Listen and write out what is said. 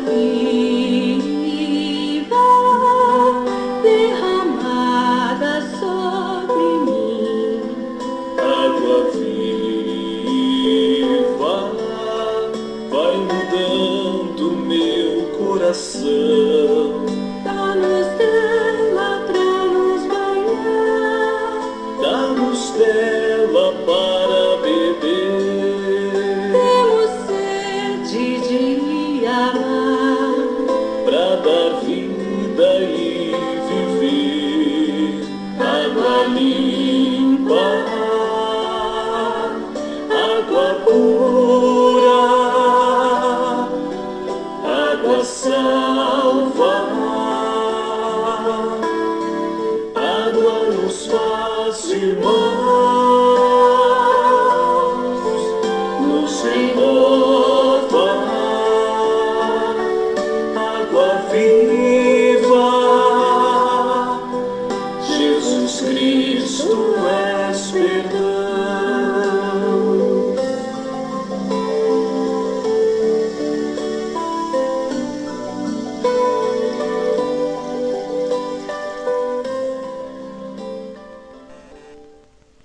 viva derramada sobre mim. Água viva vai mudando meu coração. Dá-nos dela pra nos banhar, Dá-nos dela para beber, temos sede de amar. pra dar vida e viver. Água livre